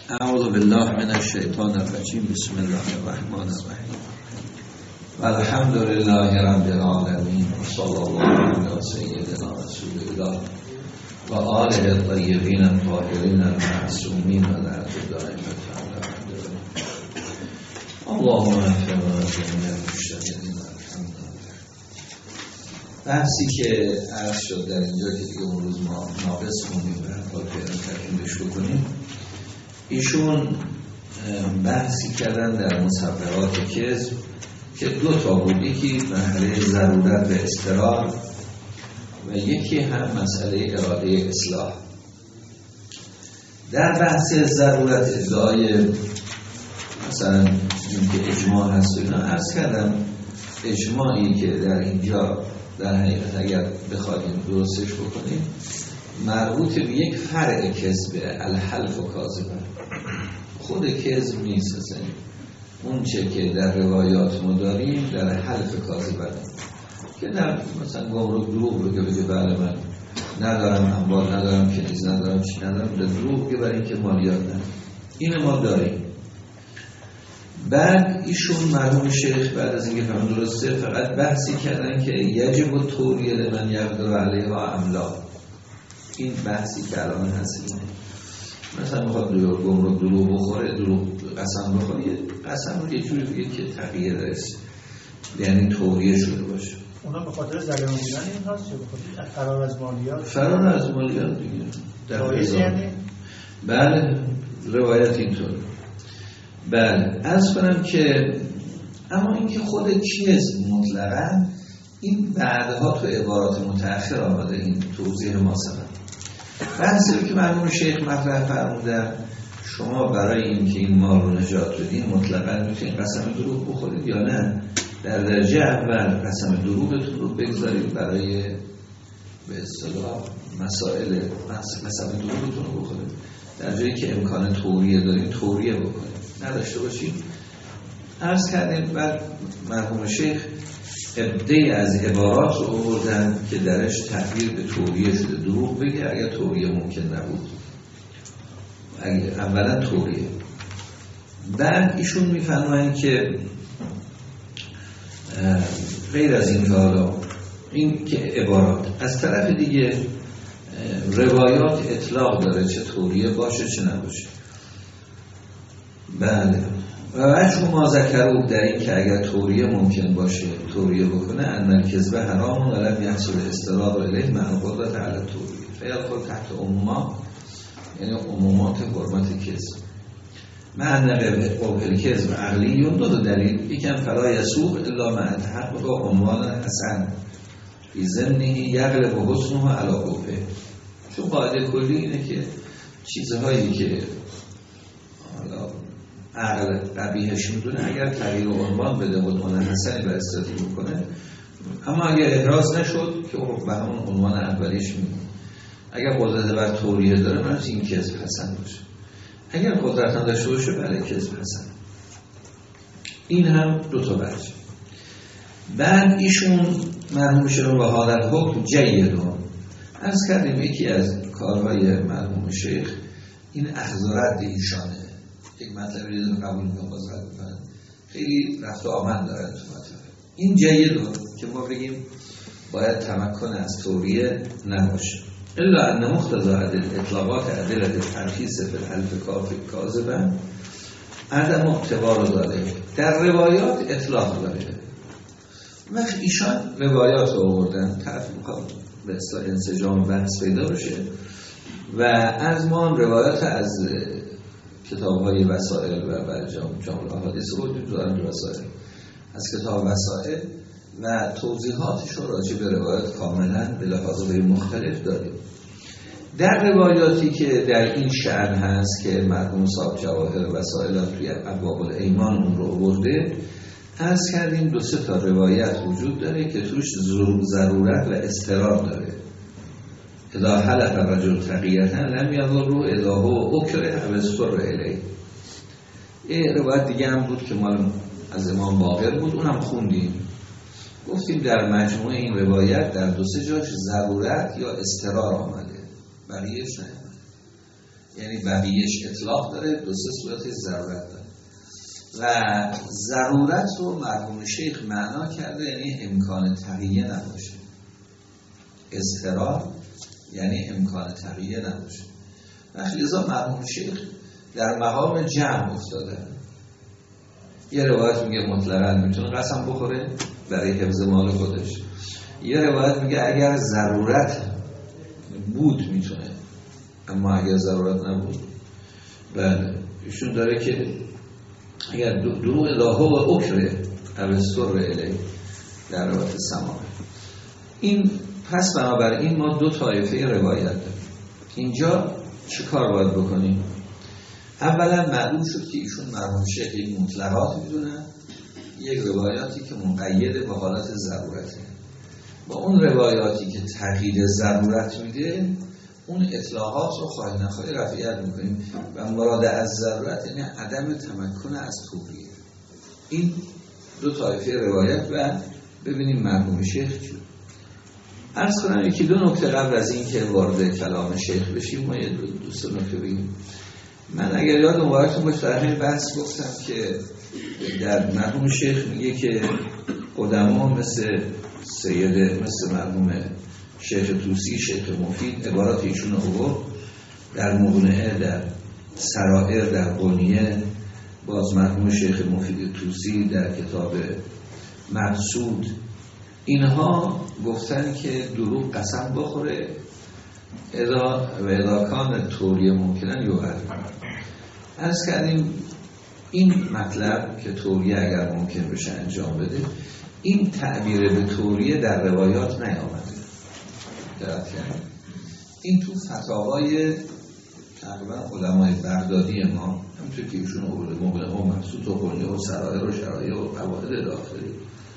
اعوذ بالله من الشیطان الرجیم. بسم الله الرحمن الرحیم. الحمد لله رب العالمین و صلی الله علی سیدنا رسول الله و آله الطیبین الطاهرین المعصومین و لعنت دائمة اللهم اغفر جمیع المشتغلین. الحمد لله. بحثی که عرض شد در اینجا که دیگه اون روز ما ناقص کنیم و تکمیلش بکنیم، ایشون بحثی کردن در مصورات کذب که دو تا بود، یکی مسئله ضرورت و اضطرار و یکی هم مسئله اراده اصلاح. در بحث ضرورت ادعای مثلا اینکه اجماع هست و اینا عرض کردم، اجماعی که در اینجا در حقیقت اگر بخوایم درستش بکنیم مربوط به یک فرع کذب، الحلف و کاذبه، خود کذب نیست. اون چه که در روایات ما داریم در حلف کاذبه، که در مثلا گمرک دروغ بگه بله من ندارم اموال، ندارم کنیز، ندارم چی ندارم، در دروغ بگه برای اینکه مالیات ندارم. این ما داریم. بعد ایشون مرحوم شیخ بعد از اینکه فهم درسته فقط بحثی کردن که یجب و توریه لمن یقدر علیها املا. این بحثی که الان هست اینه، مثلا میخواد گمرک دروغ بخوره، دروغ قسم بخوره، قسم رو یه جوری بگه که تغییر درست، یعنی توریه شده باشه. اونا به خاطر زلیان بودن این هست یا به خاطر فرار از مالیات؟ فرار از مالیات دیگه در یعنی؟ بله، روایت اینطور. بله، عرض کنم که اما اینکه خود کذب مطلقاً این بعدها تو عبارات متأخر آمده، این توضیح ما سبب بحثی رو که مرحوم شیخ مطرح فرمودن، شما برای اینکه این مال رو نجات بدین مطلقاً میتونید قسم دروغ بخورید یا نه، در درجه اول قسم دروغتون رو بگذارید برای به اصطلاح مسائل قسم دروغتون رو بخورید، در جایی که امکان توریه دارید توریه بکنید، نداشته باشید. عرض کردیم بعد مرحوم شیخ ابدی از عبارات رو آوردن که درش تغییر به توریه شده، دروغ بگه اگر توریه ممکن نبود، اگر اولا توریه. بعد ایشون میفرمایند که غیر از این که حالا این که عبارات از طرف دیگه روایات اطلاق داره، چه توریه باشه چه نباشه. بله، و وجه ما ذکروا در این که اگر توریه ممکن باشه توریه بکنه، ان الکذب حرام و لم یحصل استرار الیه مع قدرت علی توریه فیدخل تحت عموما، یعنی عمومات حرمت کذب. معنی قبل کذب عقلی دو دلیل، یکم فلا یسوق الا مع تحقق عنوان حسن فی ضمنه یغلب حسنه علی قبحه. چون قاعده کلی اینه که چیزهایی که حالا عقل قبیحش میدونه اگر تغییر عنوان بده و عنوان حسنی بر استفاده بکنه، اما اگر احراز نشد که به همون عنوان اولیش میمونه. اگر قدرت بر توریه داره من این کذب حسن باشه، اگر قدرت نداشته باشه بله کذب حسن. این هم دو تا بحث. بعد ایشون مرحوم شیخ و حاضر حکم جیدون عرض کردیم یکی از کارهای مرحوم شیخ این اخذ و رد ایشانه، یک مطلبی رو قبول میکنم باز رد میکنم، خیلی رفت و آمد داره تو مطلب. این جیدون که ما بگیم باید تمکن از توریه نباشه، الا ان مقتضی اطلاقات ادله ترخیص فی الحلف کاذبا عدم اعتبار داره. در روایات اطلاق داره، وقت ایشان روایات رو آوردن، طرف میخواد به اصطلاح انسجام بحث پیدا بشه و از ما روایات از کتاب‌های وسائل و جامع احادیث رو دارن، وسائل از کتاب وسائل و توضیحاتش رو راجع به روایات کاملا به لحاظهای مختلف داریم. در روایاتی که در این شأن هست که مرحوم صاحب جواهر وسائل توی ابواب الایمان اون رو آورده، عرض کردیم دو سه تا روایت وجود داره که توش ضرورت و اضطرار داره. اذا حلف الرجل تقیتا لم یضره اذا هو اکره او اضطر الیه. یه روایت دیگه هم بود که مال از امام باقر بود، اونم خوندیم، گفتیم در مجموعه این روایت در دو سه جاش ضرورت یا اضطرار آمده، بقیه‌اش نیامده. یعنی بقیهش اطلاق داره، دو سه صورت ضرورت داره. و ضرورت رو مرحوم شیخ معنا کرده یعنی امکان تغییر نباشه. اضطرار یعنی امکان تغییر نباشه. و لذا مرحوم شیخ در مقام جمع افتاده. یه روایت میگه مطلقاً میتونه قسم بخوره برای حفظ مال خودش، یه روایت میگه اگر ضرورت بود میتونه، اما اگر ضرورت نبود. بله ایشون داره که اگر دروغ الهه و اکره او سر الی در روایت سماع. این پس بنابراین ما دو طایفه روایت داریم. اینجا چه کار باید بکنیم؟ اولا معلوم شد که ایشون مرحوم شیخ یک مطلقات میدونن، یک روایاتی که مقید به حالت ضرورته. با اون روایاتی که تغییر ضرورت میده، اون اطلاقات رو خواهی نخواهی رفعیت میکنیم و مراد از ضرورت یعنی عدم تمکن از توبیه. این دو طایفه روایت و ببینیم مرحوم شیخ چی. عرض کنم یکی دو نکته قبل از این که وارد کلام شیخ بشیم ما یه دوست نکته بگیم. من اگر یاد مبارکتون باشه در همین بحث گفتم که در مرحوم شیخ میگه که قدما مثل سیده، مثل مرحوم شیخ طوسی، شیخ مفید عبارات ایشون آورد در مغنعه، در سرائر، در غنیه. باز مرحوم شیخ مفید طوسی در کتاب مقصود اینها گفتن که دروغ قسم بخوره اذا کان توریه ممکنن یوهر. عرض کردیم این مطلب که توریه اگر ممکن بشه انجام بده، این تعبیر به توریه در روایات نیامده. دقت کنید این تو فتاوای تقریبا علمای بغدادی ما همونطور که ایشون آورده مغنعه و مقصود و غنیه و سرائر و شرایع و قواعد داخلی.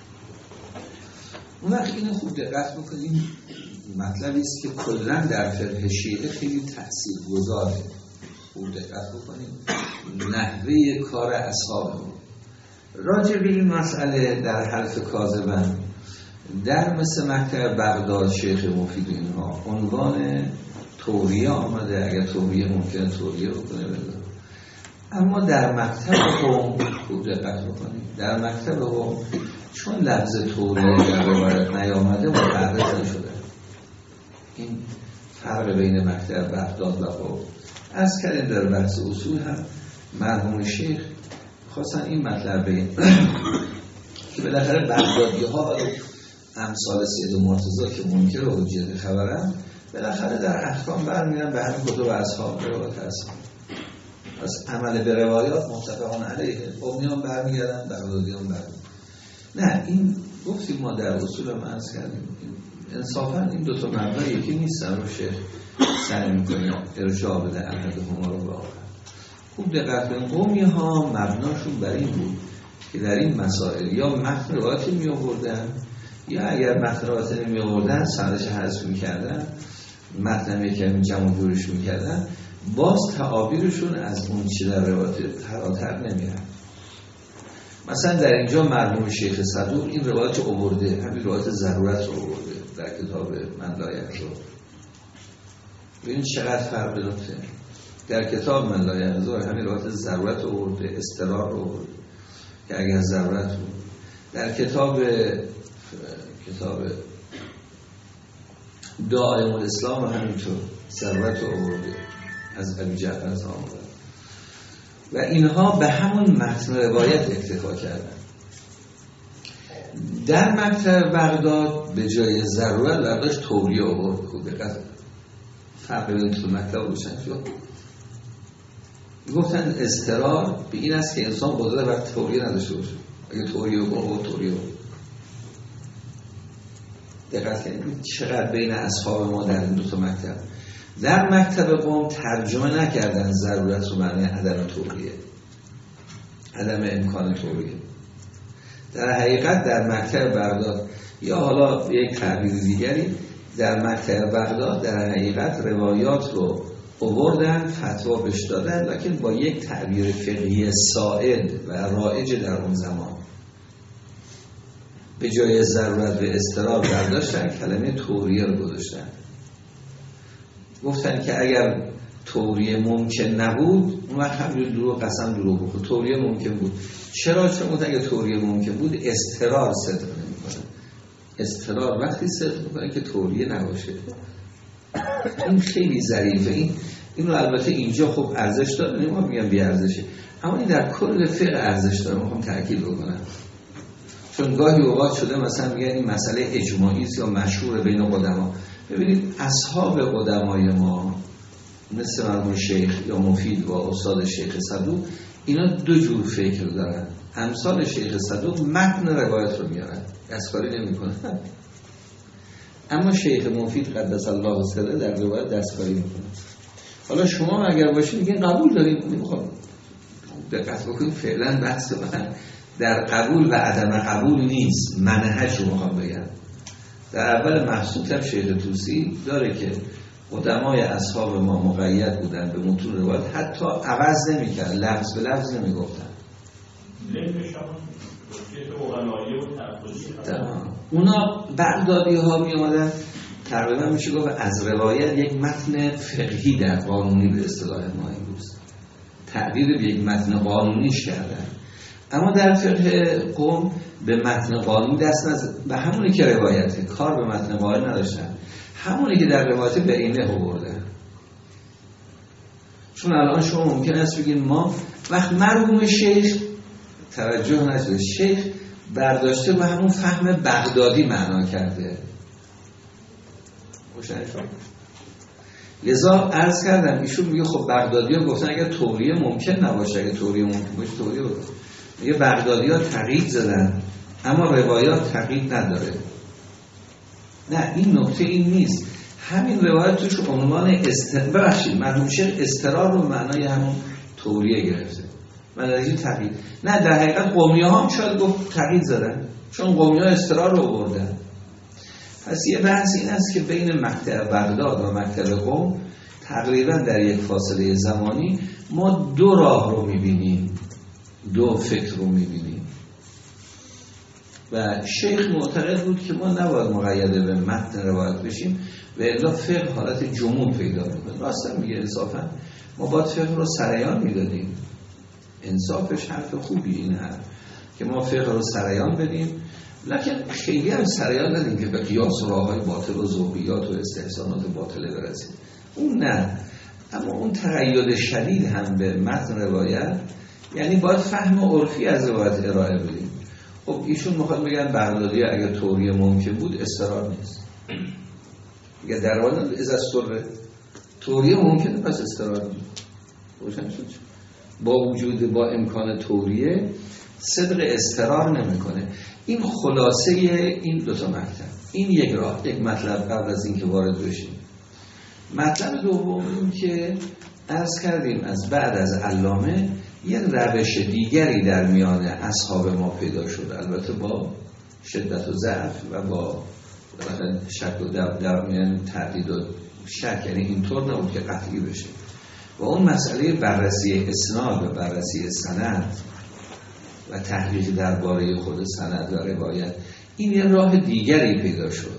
اون وقت اینو خوب دقت بکنیم، مطلبی است که کلاً در فقه شیعه خیلی تاثیرگذاره. خوب دقت بکنیم نحوه کار اصحابمون راجع به این مسئله در حلف کاذبن در مثل مکتب بغداد شیخ مفید اینها عنوان توریه آمده، اگر توریه ممکنه توریه بکنه بده. اما در مکتب قوم خوب دقت بکنیم، در مکتب قوم چون لفظ توریه در روایت نیامده متعرض نشده. این فرق بین مکتب بغداد و قوم. از کردیم در بحث اصول هم مرحوم شیخ خواستن این مطلب بگیم که بالاخره بغدادی ها و امثال سید مرتضی که منکر و حجت خبرن بالاخره در احکام برمیرن به همین کتب اصحاب روایت اصحاب. از عمل به روایات متفقان علیه قومیان برمیگردن، بغدادیان برمیگردن. نه این گفتیم ما در اصول هم عرض کردیم انصافا این دوتا مبنای یکی نیستن رو شیخ سعی میکنه ارجاع بده احد هما رو واقعا. خوب دقت کنید قومی ها مبناشون بر این بود که در این مسائل یا متن روایتی می آوردن یا اگر متن روایتی نمی آوردن سندش حذف میکردن، متن کمی جمع جورش میکردن، باز تعابیرشون از اون چی در روایت فراتر نمیرن. مثلا در اینجا مرحوم شیخ صدوق این روایت رو آورده، همین روایت ضرورت رو آورده در کتاب من لا یحضر. ببین چقدر فرق داره. در کتاب من لا یحضر همین روایت ضرورت رو آورده، اضطرار رو آورده که اگر ضرورت بود. در کتاب دعای الاسلام و همینطور ضرورت رو آورده از ابی جعفر آمده و اینها به همون متن روایت اکتفا کردن. در مکتب بغداد به جای ضرورت برداشت توریه آورد. خوب دقت فرق بین تو مکتب روشن شد. گفتن اضطرار به این است که انسان قدرت بر توریه نداشته باشه. اگه توریه بکنه توریه بکنه. دقت کنید چقدر بین اصحاب ما در این دو تا مکتب. در مکتب قوم ترجمه نکردن ضرورت رو معنی عدم توریه، عدم امکان توریه. در حقیقت در مکتب بغداد یا حالا یک تعبیر دیگری در مکتب بغداد در حقیقت روایات رو آوردن، فتوا بهش دادن، لکن با یک تعبیر فقهی سائد و رایج در اون زمان. به جای ضرورت و اضطرار برداشتن کلمه توریه رو گذاشتن. گفتن که اگر توریه ممکن نبود، اون وقت همینجور دروغ قسم دروغ بخور. توریه ممکن بود. چرا؟ چون اگه توریه ممکن بود استقرار صدق نمی‌کنه. استقرار وقتی صدق می‌کنه که توریه نباشه. این خیلی ظریفه. اینو البته اینجا خوب ارزش داره، نمی‌خوام بگم بی ارزشه، اما این در کل فقه ارزش داره. می‌خوام تاکید بکنم چون گاهی اوقات شده مثلا میگن این مسئله اجماعی است یا مشهور بین قدما. ببینید اصحاب قدمای ما مثل مرحوم شیخ یا مفید و استاد شیخ صدوق، اینا دو جور فکر دارن. امثال شیخ صدوق متن روایت رو میارن، دستکاری نمی‌کنن، اما شیخ مفید قدس الله سره در روایت دستکاری میکنه. حالا شما اگر باشید میگین قبول داریم، نمیخوام دقت بکنید، فعلا بحث من در قبول و عدم قبول نیست، منهج رو میخوام بگم. در اول محسوط هم شیخ توسی داره که قدمای اصحاب ما مقید بودن به متون روایت، حتی عوض نمیکرد، لفظ به لفظ نمیگفتن. اونا بغدادی ها می آمدن تقریبا میشه گفت از روایت یک متن فقهی در قانونی به اصطلاح ما امروز تعبیر به یک متن قانونیش کردن، اما در فقه قوم به متن قانونی دست نزد و همونی که روایته، کار به متن قانونی نداشتن، همونی که در روایت به اینه آوردن. چون الان شما ممکن است بگید ما وقت مرحوم شیخ توجه نشده، شیخ برداشته و همون فهم بغدادی معنا کرده. لذا عرض کردم ایشون میگه خب بغدادی ها گفتن اگر توریه ممکن نباشه، اگر توریه ممکن باشه توریه باشه. میگه بغدادی ها تقیید زدن اما روایات تقیید نداره. نه، این نکته این نیست. همین روایت توش عنوان ببخشید مرحوم شیخ استقرار رو معنای همون توریه گرفته، معنی تقیید. نه، در حقیقت قومیه ها هم شاید گفت تقیید زدن، چون قومیه ها استقرار رو آوردن. پس یه بحث این است که بین مکتب بغداد و مکتب قم تقریبا در یک فاصله زمانی ما دو راه رو میبینیم، دو فکر رو میبینیم و شیخ معتقد بود که ما نباید مقیده به متن روایت بشیم و الا فقه حالت جمود پیدا میکنه. راستم میگه انصافا ما باید فقه رو سریان میدادیم، انصافش حرف خوبی این حرف که ما فقه رو سریان بدیم، لکن خیلی هم سریان ندیم که به قیاس و راه‌های باطل و ذوقیات و استحسانات باطله برسیم، اون نه. اما اون تقید شدید هم به متن روایت، یعنی باید فهم عرفی از روایت ارائه بدیم. خب ایشون میخواد بگن بغدادی اگر توریه ممکن بود استقرار نیست، اگر در حال از استقرار توریه ممکنه پس استقرار نیست. روشن شد؟ با وجود با امکان توریه صدق استقرار نمیکنه. این خلاصه این دو تا مطلب. این یک راه، یک مطلب قبل از اینکه وارد بشیم. مطلب دوم این که عرض کردیم از بعد از علامه یک روش دیگری در میان اصحاب ما پیدا شد، البته با شدت و ضعف و با شک و در میان تردید و شک، یعنی اینطور نبود که قطعی بشه. و اون مسئله بررسی اسناد و بررسی سند و تحقیق درباره خود سند و روایت، این یه راه دیگری پیدا شد.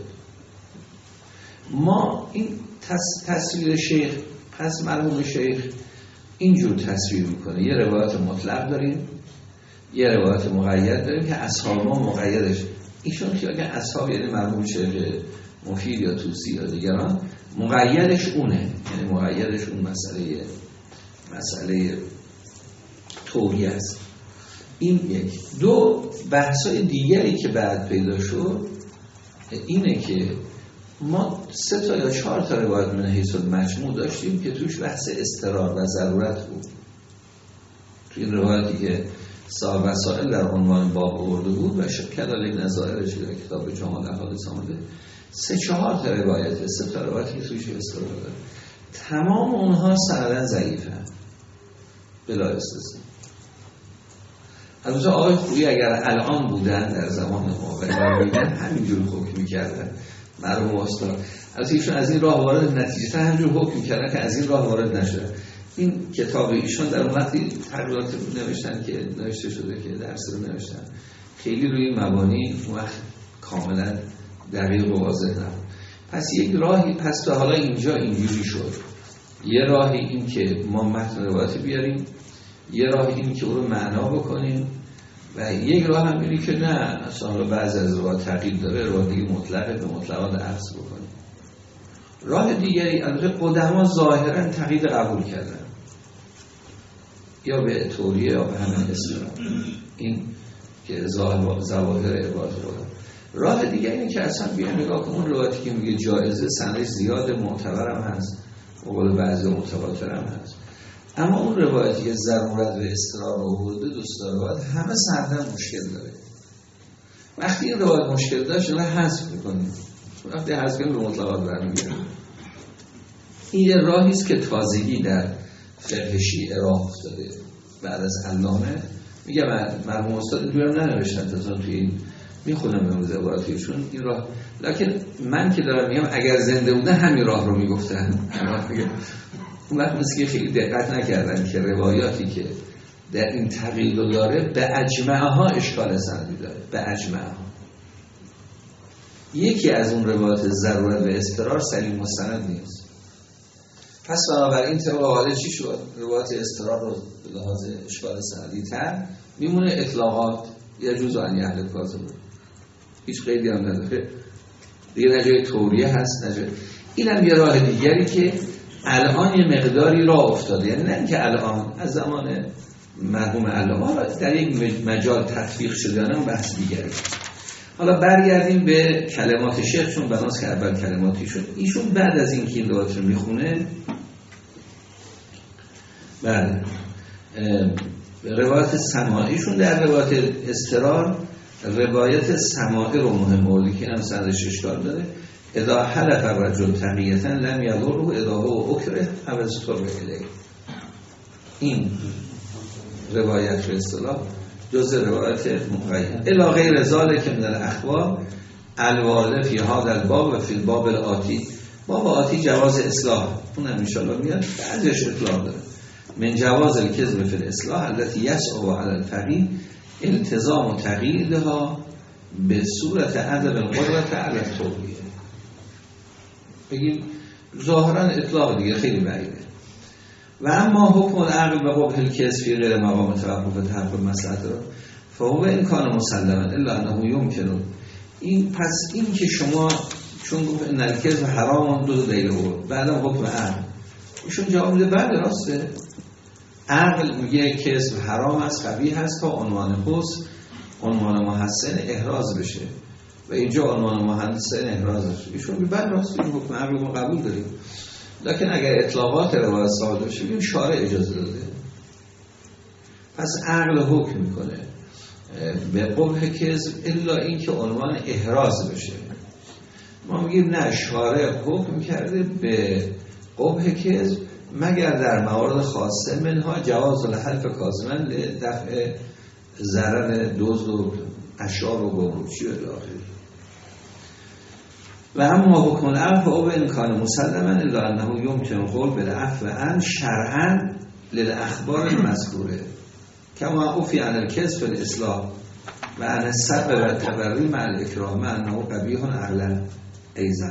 ما این تصویر شیخ، پس مرحوم شیخ اینجور تصویر میکنه، یه روایت مطلق داریم، یه روایت مقید داریم که اصحاب ما مقیدش، ایشون که اگه اصحاب یعنی مرحوم شیخ مفید یا توسی یا دیگران، مقیدش اونه، یعنی مقیدش اون مسئله توریه است. این یک. دو بحثای دیگری که بعد پیدا شد اینه که ما 3 تا یا 4 تا روایت من حیث المجموع داشتیم که توش بحث اضطرار و ضرورت بود. توی این روایتی که صاحب وسائل در عنوان باب آورده بود و کذالک نظائرش در کتاب جامع الاحادیث آمده، 3-4 تا روایت، 3 تا روایتی که توش اضطرار داره، تمام اونها سنداً ضعیفن بلا استثنا. البته آقای خویی اگر الان بودن در زمان ما بودن همینجور حکم می‌کردن، مرحوم استاد. البته ایشون از این راه وارد نتیجه همینجور حکم می‌کردن که از این راه وارد نشدن. این کتاب ایشون در وقتی تقریرات نوشتن که نوشته شده که درس رو نوشتن، خیلی روی مبانی وقت کاملا دقیق و واضح نبود. پس یک راهی، پس تا حالا اینجا اینجوری شد یه راهی این که ما متن روایت بیاریم، یه راه این که او رو معنا بکنیم، و یک راه هم اینه که نه اصلا بعضی از روایت تغییر داره، روایت دیگه مطلقه به مطلقات عکس بکنیم. راه دیگری البته قدما ظاهرا تقیید قبول کردن، یا به توریه یا به همین اصطلاح، این که ظواهر عبارت خدا. راه دیگه اینه که اصلا بیان نگاه کنیم اون روایتی که میگه جایزه سندش زیاد معتبرم هست، قول بعضی متواترم هست، اما اون روایتی که ضرورت و اضطرار آورده دوستان روایت همه سندن مشکل داره. وقتی این روایت مشکل داشت رو حذف میکنیم، وقتی حذف کنیم به مطلقات برمیگردیم. این یه راهی است که تازگی در فقه شیعه راه افتاده بعد از علامه. میگم مرحوم استاد دویم ننوشتن تا توی این میخونم امروز عباراتیشون این راه، لکن من که دارم میگم اگر زنده بودن همین راه رو میگفتن. اون وقت مثل که خیلی دقت نکردن که روایاتی که در این تقیید داره به اجمعه ها اشکال سندی داره، به اجمعه ها. یکی از اون روایات ضرورت و اضطرار سلیم مستند نیست. پس بنابراین طبق حاله چی شد؟ روایت اضطرار رو به لحاظ اشکال سندی تر میمونه، اطلاقات یا جزء عن اهل کاظم، هیچ قیدی هم نداره دیگه، نجای توریه هست نجای. این هم یه راه دیگری که الان یه مقداری راه افتاده، یعنی نه اینکه الان، از زمان مرحوم علامه در یک مجال تطبیق شدن بحث دیگری. حالا برگردیم به کلمات شیخ، چون بناس که اول کلماتی شد. ایشون بعد از اینکه این روایت رو میخونه، بله روایت سماعیشون در روایت استرار روایت سماعی رو مهم آورده که هم سندش اشکال داره. اذا حلف الرجل تقیتا لم یضره اذا هو اکره او اضطر الیه. این روایت به اصطلاح جزء روایت مقید الی غیر ذلک من الاخبار الوارده فی هذا الباب و فی الباب الاتی. باب آتی جواز اصلاح، اون هم ان شاء الله میاد، بعضیش اطلاق داره. من جواز الکذب فی الاصلاح التي یصعب علی الفقیه التزام تقییدها به صورت عدم القدرت علی التوبیه. بگیم ظاهرا اطلاق دیگه خیلی بعیده. و اما حکم العقل و قبح الکذب فی غیر مقام توقف تحقق مصلحت را فهو این کان مسلما الا انه یمکن. این پس این که شما چون گفت ان الکذب حرام دو دلیل بود، بعدم حکم عقل ایشون جواب میده بله راسته، عقل میگه کذب حرام است، قبیح است تا عنوان حسن، عنوان محسن احراز بشه و اینجا عنوان محسن احراز بشه. ایشون میگه بله راسته، این حکم عقل ما قبول داریم، لکن اگر اطلاقات روایت صادر بشه بگیم شارع اجازه داده، پس عقل حکم میکنه به قبح کذب الا این که عنوان احراز بشه. ما میگیم نه، شارع حکم کرده به قبح کذب مگر در موارد خاصه، منها جواز الحلف کاظما لدفع ضرر دزد و اشعار و گمرکی و الاخر. و اما حکم العفو او به امکان مسلما الا انه یمکن قول بالعفو عن شرعا للاخبار المذکوره کما عفی عن الکذب فی الاصلاح و عن السب و التبری مع الاکراه مع انه قبیح عقلا ایضا.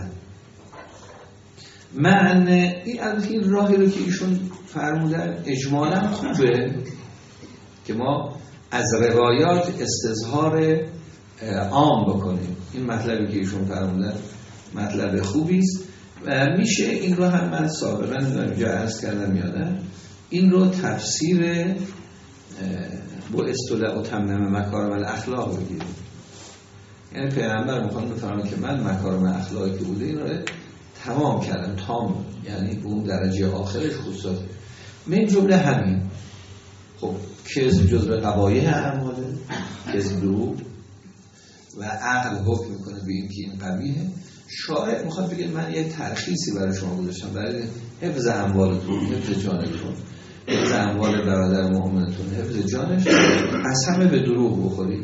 معنی این راهی رو که ایشون فرمودن اجمالا خوبه که ما از روایات استظهار عام بکنیم. این مطلبی که ایشون فرمودن مطلب خوبی است و میشه این رو هم من سابقا اینجا عرض کردم یادم، این رو تفسیر با اصطلاح و تمام مکارم الاخلاق بگیریم. یعنی پیغمبر میخوان بفرمایند که من مکارم اخلاقی که بوده این رو تمام کردم، تام، یعنی به اون درجه آخرش خصوصا من جمله همین. خب کذب جزء قبایح اعماله، کذب دروغ، و عقل حکم میکنه به این که این قبیحه. شارع میخواد بگه من یک ترخیصی برای شما گذاشتم برای حفظ اموالتون، حفظ جانتون، حفظ اموال برادر مؤمنتون، حفظ جانش، قسم به دروغ بخورید.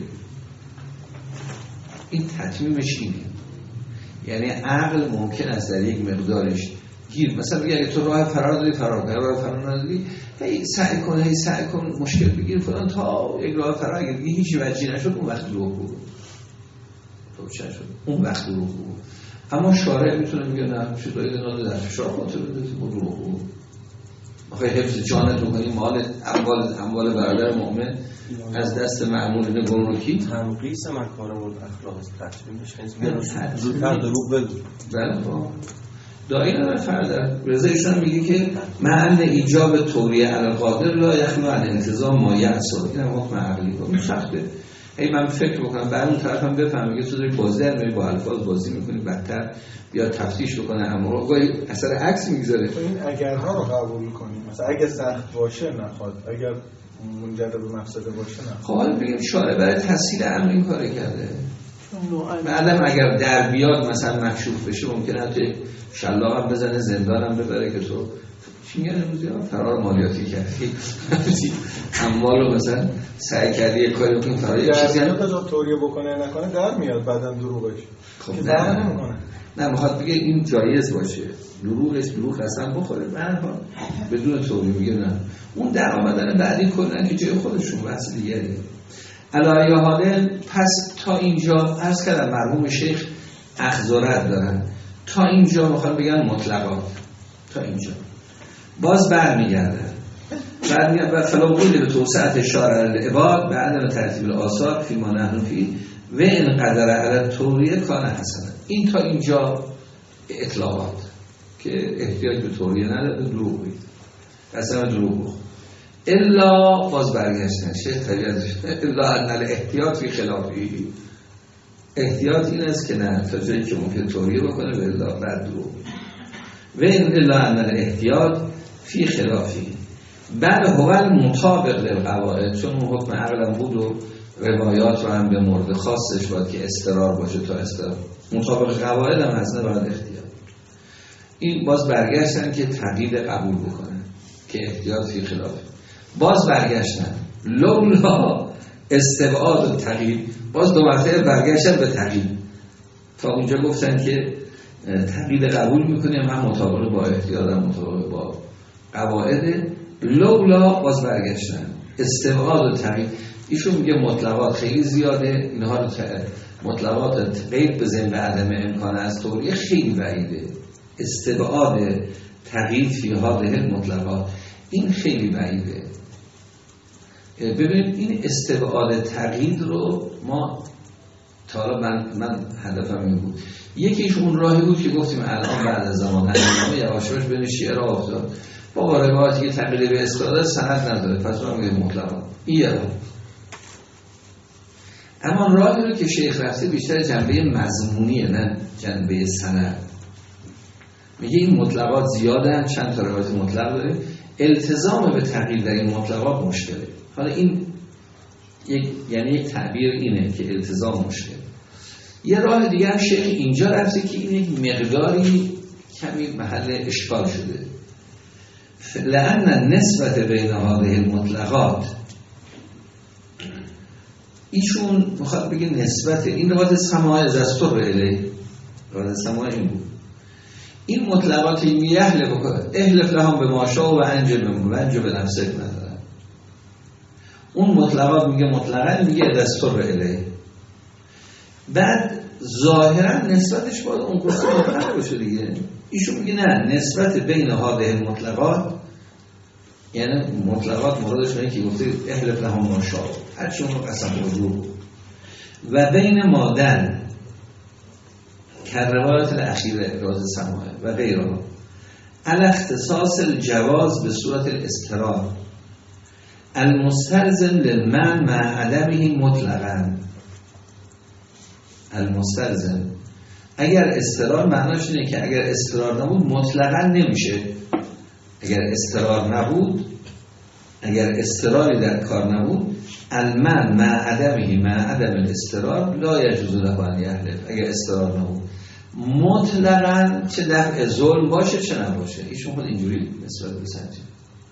این تتمیمش اینه. یعنی عقل ممکن است در یک مقدارش گیر، مثلا بگه اگه تو راه فرار داری فرار کن، راه فرار نداری هی سعی کن مشکل بگیر فلان تا یک راه فرار، اگه دیگه هیچ وجهی نشد اون وقت دروغ بود. تو چه شد؟ اون وقت دروغ بود. اما شارع میتونه میگه نه چیزایی ناده در شارع خاطر بدید دروغ بود. میخوای حفظ جانت بکنی، مال اموال برادر مؤمن از دست مأمورین گمرکی. تنقیص مکارم الاخلاق است، تطبیقش زودتر دروغ بگو. بله دایی نداره فرد رضا ایشان میگه که محل ایجاب توریه علی القادر لا یخلو عن التزام ما یعصر. این هم حکم عقلی بود. این سخته. من فکر بکنم بعد اون طرف هم بفهمم که تو داری بازی در میاری، با الفاظ بازی میکنی، بدتر بیا تفتیش بکنه امر گاهی اثر عکس میگذاره. این اگرها رو قبول کنیم، مثلا اگه سخت باشه نخواد، اگر منجر به مفسده باشه نخواد. خب حالا بگیم شارع برای تسهیل امر این کارو کرده. بعدم اگر در بیاد مثلا مکشوف بشه ممکنه حتی شلاق هم بزنه، زندان هم ببره که تو چی میگن امروزی ها فرار مالیاتی کردی اموالو مثلا سعی کردی یک کاری بکنی فرار یک چیزی هم در توریه بکنه نکنه در میاد بعدم دروغش خب که در نمیکنه. نه میخواد بگه این جایز باشه، دروغ قسم بخوره برها بدون توریه. میگه نه اون در آمدن بعدی کنن که جای خودشون بحث دیگری. علایه حاله پس تا اینجا عرض کردم مرحوم شیخ اخذارت دارن، تا اینجا میخوان بگن مطلقات، تا اینجا باز برمیگردن و فلاقولی به توسعت شارع العباد به عدم ترتیب الآثار فی ما نحن فی و این قدر علی توریه کان حسنه. این تا اینجا اطلاقات که احتیاج به توریه نداره، دروغ بگید قسم دروغ الا باز برگشتن شیخ طبیعتش الا ان الاحتیاط فی خلافی. احتیاط این است که نه تا جایی که ممکن توریه بکنه و الا بعد دروغ. و این الا ان الاحتیاط فی خلافی بعد هو مطابق للقواعد، چون اون حکم عقلم بود و روایات رو هم به مورد خاصش باید که استقرار باشه تا استقرار مطابق قواعد هم هست، باید احتیاط. این باز برگشتن که تقیید قبول بکنن که احتیاط فی خلافی. باز برگشتن لولا استبعاد و تقیید، باز دو مرتبه برگشتن به تقیید. تا اونجا گفتن که تقیید قبول میکنیم هم مطابق با احتیاط هم مطابق با قواعد. لولا باز برگشتن استبعاد و تقیید. ایشون میگه مطلقات خیلی زیاده، اینها رو مطلقات غیر به ذهن عدم امکان از توریه خیلی بعیده. استبعاد تقیید فی هذه مطلقات این خیلی بعیده. ببینید این استبعاد تقیید رو ما تا حالا من هدفم این بود، یکیش اون راهی بود که گفتیم الان بعد از زمان هنگامه یواشاش بین شیعه را افتاد با روایاتی که تقیید به استبعاد سند نداره، پس ما میگه مطلقا این راه. اما راهی رو که شیخ رفته بیشتر جنبه مضمونیه نه جنبه سند. میگه این مطلقات زیادن، چند تا روایت مطلق داره، التزام به تقیید در این مطلقات مشکله. حالا این یک تعبیر اینه که التزام مشکل. یه راه دیگه هم شیخ اینجا رفته که این یک مقداری کمی محل اشکال شده. لأن نسبت بین هذه المطلقات، ایشون میخواد بگه نسبت این روایت سماع زستر الی، روایت سماع این بود، این مطلقات یحلف بکنه احلف لهم به ماشا و انجب به نفسک ندارن. اون مطلقات میگه مطلقا میگه دستور الی. بعد ظاهرا نسبتش باید اون قصه مطلق باشه دیگه. ایشون میگه نه، نسبت بین هذه مطلقات یعنی مطلقات مرادش اینه که گفته احلف لهم ماشا هرچی اون رو قسم وجود و بین مادن که روایت الاخیره راز سماعه و غیره علی اختصاص الجواز به صورت الاستقرار المستلزم للمن مع عدمه مطلقاً. المستلزم اگر استقرار معناش اینه که اگر استقرار نبود مطلقاً نمیشه. اگر استقرار نبود، اگر استقراری در کار نبود، المن مع عدمه مع عدم الاستقرار لا یجوز له ان یحلف. اگر استقرار نبود مطلقاً چه دفع ظلم باشه چه نباشه. ایشون خود اینجوری نسبت به سنجید،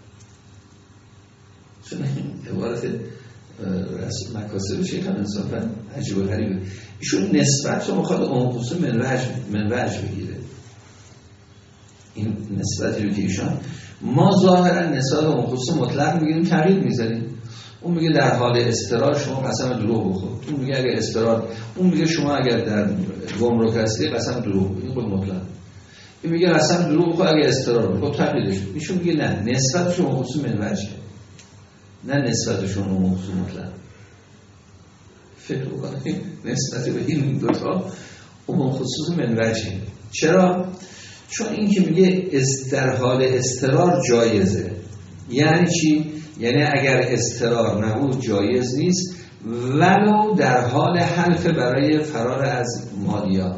چون عبارت رسول مکاسب شیخ هم انصافا عجیب و غریبه. ایشون نسبت رو مخواد اون خصوص منوج بگیره. این نسبتی رو که ایشان ما ظاهرا نسبت اون خصوص مطلق میگیریم تغییر میزنیم. اون میگه در حال استقرار شما قسم دروغ بخور، اون میگه اگر استقرار، اون میگه شما اگر در گمرک هستی قسم دروغ. این خود مطلق. این میگه قسم دروغ بخور اگه استرار بخور تقلیدش. ایشون میگه نه، نسبتشون به خصوص منوجه، نه نسبتشون به موضوع مطلق. فکر بکنیم نسبت به این دوتا عموم خصوص منوجه. چرا؟ چون این که میگه در حال استرار جایزه، یعنی چی؟ یعنی اگر استرار نبود جایز نیست، ولو در حال حلف برای فرار از مالیات.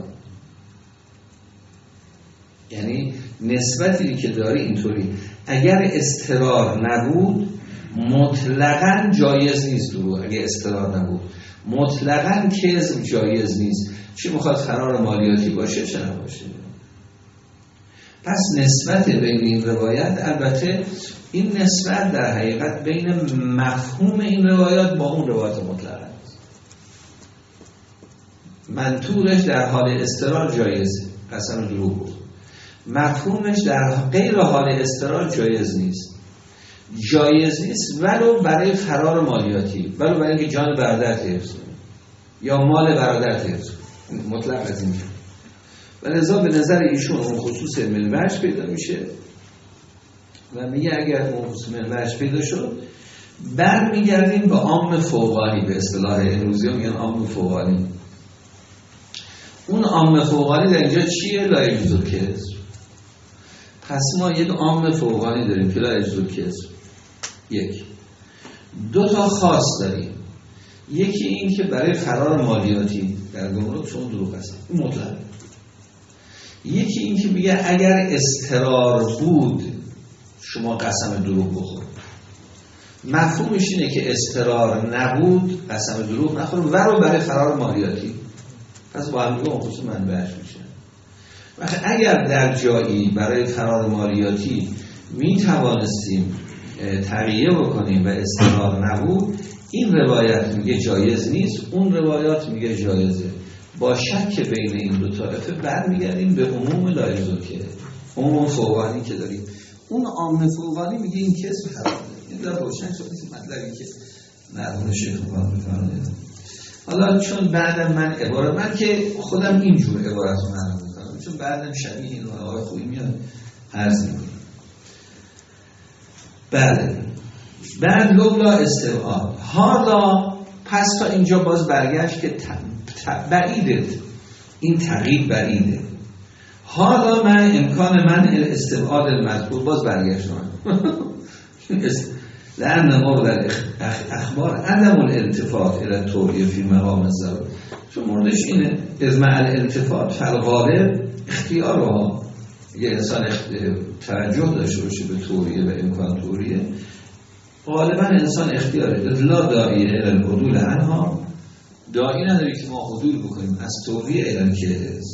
یعنی نسبتی که داره اینطوری، اگر استرار نبود مطلقاً جایز نیست دروغ. اگر استرار نبود مطلقاً کذب جایز نیست، چی میخواد فرار مالیاتی باشه چه نباشه. پس نسبت بین این روایت، البته این نسبت در حقیقت بین مفهوم این روایات با اون روایت مطلق است. منطوقش در حال استرار جایزه، قسم دروغ بود. مفهومش در غیر حال استرار جایز نیست. جایز نیست ولو برای فرار مالیاتی، ولو برای اینکه جان برادر حفظ کنه یا مال برادر حفظ کنه، مطلق از اینجا. و لذا به نظر ایشون اون خصوص منوج پیدا میشه و میگه اگر اون خصوص منوج پیدا شد برمیگردیم به عام فوقانی، به اصطلاح امروزی ها میگن عام فوقانی. اون عام فوقانی در اینجا چیه؟ لا یجوز الکذب. پس ما یک عام فوقانی داریم که لا یجوز الکذب. یک. دو تا خاص داریم. یکی این که برای فرار مالیاتی در گمرک شما دروغ هست، این مطلق. یکی این که میگه اگر استرار بود شما قسم دروغ بخور. مفهومش اینه که استرار نبود قسم دروغ نخور ولو برای فرار مالیاتی. پس با هم دیگه اون خصوص منبعش میشه. وقتی اگر در جایی برای فرار مالیاتی میتوانستیم تغییر بکنیم و استرار نبود، این روایت میگه جایز نیست، اون روایات میگه جایزه. با شک بین این دو طایفه برمیگردیم به عموم لایزو که عموم فوقانی که داریم. اون عام فوقانی میگه این کذب حرامه. این در روشن شد نیست مطلبی که نرمون شیخ میکنه. حالا چون بعدم من که خودم اینجور عبارت رو نرم میکنم، چون بعدم شبیه این آقای خوبی میاد عرض میکنم. بله، بعد لولا استبعاد حالا، پس تا اینجا باز برگشت که بعیده، این تغییر بعیده. حالا من امکان من استبعاد المذکور، باز برگشت من لأن مورد اخبار عدم الالتفات الى التوریه فی مقام الضرورة، چون موردش اینه از مع الالتفات فالغالب اختیارها. اگه انسان توجه داشته باشه به توریه و امکان توریه، غالبا انسان اختیاره. لا داعی الی العدول عنها، داعی نداری که ما عدول بکنیم از توریه الی الکذب.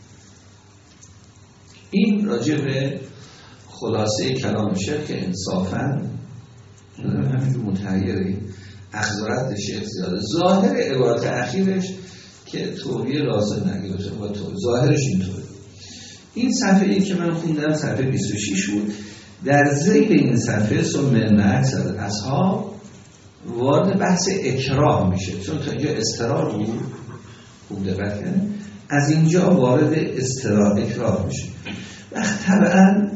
این راجع به خلاصه کلام شیخ که انصافاً همین متحیره اخذارت شیخ زیاده. ظاهر عبارت اخیرش که توریه لازم نگیرده با توریه، ظاهرش اینطوره. این صفحه‌ای که من خوندم صفحه 26 بود. در ذیل این صفحه ثم النعت اصحاب وارد بحث اکراه میشه، چون تا اینجا استرار بود، خوب دقت کنید، از اینجا وارد استرار اکراه میشه. وقت طبعا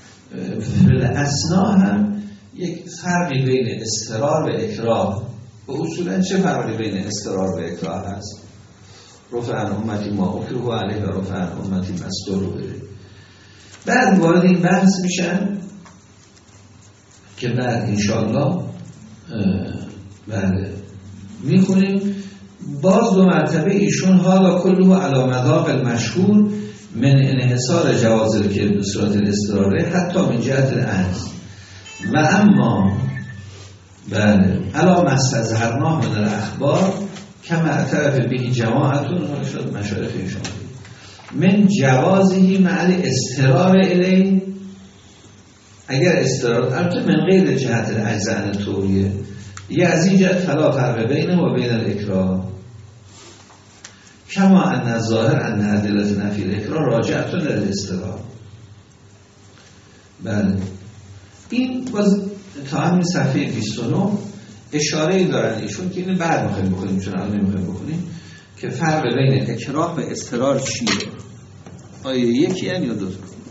اصلا هم یک فرقی بین استرار و اکراه و اصولا چه فرقی بین استرار و اکراه هست؟ رفع عن امتی ما اکره علیه و رفع عن امتی مستور رو بره. بعد وارد این بحث میشن که بعد انشاءالله بعد میخونیم باز دو مرتبه ایشون حالا کلو علی مذاق المشهور من انحصار جواز الکذب به صورت الاستراره حتی من جهت العجز و اما بله علی مستظهرناه من الاخبار کما اعترف به جماعتون مشایخ ایشون من جوازی مع الاسترار الی، اگر استرار البته من غیر جهت العجز عن توریه، یه از این جهت فلا فرق بین و بین الاکراه کما ان الظاهر ان ادله نفی الاکراه راجعه للاسترار. بله این باز تا همین صفحه 29 اشاره‌ای دارن ایشون که اینو بعد می‌خوایم بکنیم، چون الان نمی‌خوایم بکنیم، که فرق بین اکراه و استرار چیه. آیا یکی یا دو تا؟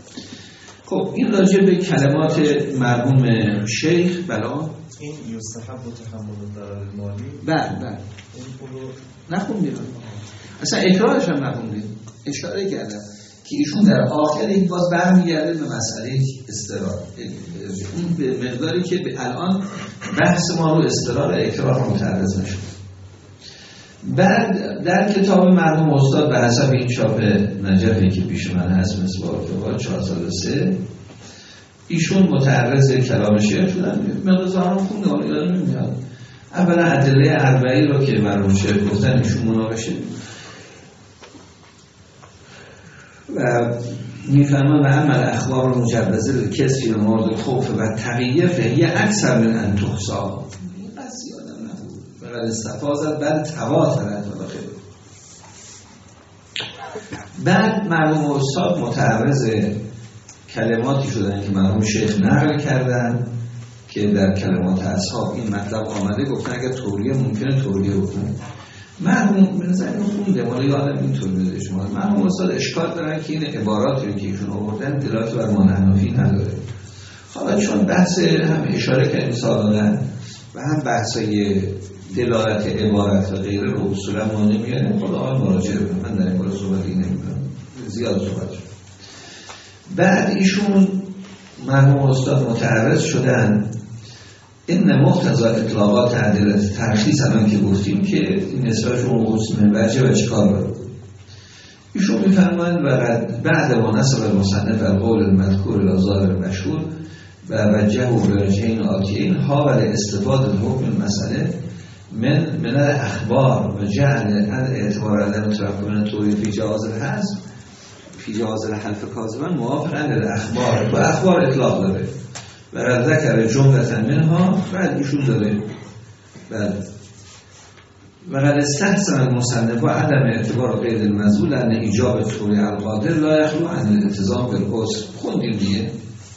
خب این راجع به کلمات مرحوم شیخ. بلا این یستحب و تحمل الضرر المالی. بله این پولو نخوندیم، اصلا اکراهش هم نخوندیم. اشاره کردم که ایشون در آخر این باز برمیگرده به مسئله اضطرار، اون به مقداری که به الان بحث ما رو اضطرار اکراه متعرض نشد. بعد در کتاب مرحوم استاد به حسب این چاپ نجفی که پیش من هست مصباح 403 ایشون متعرض کلام شیخ شدن. مقدار خونده حالا یادم نمیاد. اولا ادله اربعی رو که مرحوم شیخ گفتن ایشون مناقشه و میفهمن و عمل اخبار مجوزه للکسب و مورد خوف و تقیه فهیه اکثر من ان تحصا. این قصی آدم نبود فقط استفاضت بعد تواترت و خیلی. بعد مرحوم استاد متعرض کلماتی شدن که مرحوم شیخ نقل کردن که در کلمات اصحاب این مطلب آمده، گفتن اگر توریه ممکنه توریه بکنه. مرحوم بنظر اینو خونده مالا یادم اینطور میده شما. مرحوم استاد اشکال دارن که این عباراتی رو که ایشون آوردن دلالت بر مانحنفی نداره. حالا چون بحث هم اشاره کردیم سالانه و هم بحثای دلالت عبارت و غیره رو اصولا ما نمیاریم، خدا آقای مراجعه بکنم، من در این باره صحبتی نمیکنم، زیاد صحبت شد. بعد ایشون مرحوم استاد متعرض شدن این مقتضا اطلاقات عدالت ترخیص الان که گفتیم که این نسبتش اون قسم وجه و چکار داره. ایشون میفرمایند و بعد ما نسب المصنف القول المذکور الازار المشهور و وجه و برجین آتیین ها ولی استفاده حکم المسئله من الاخبار و جعل اعتبار علم ترکمن توی فی جواز الحذف فی جواز الحلف کاذبا موافقا للاخبار و اخبار اطلاق داره و ذکر جملة منها بعد ایشون داره. بله و قد استحسن المصنف و عدم اعتبار قید المزول ان ایجاب طوری القادر لا یخلو عن الالتزام بالقصد. خوندیم دیگه.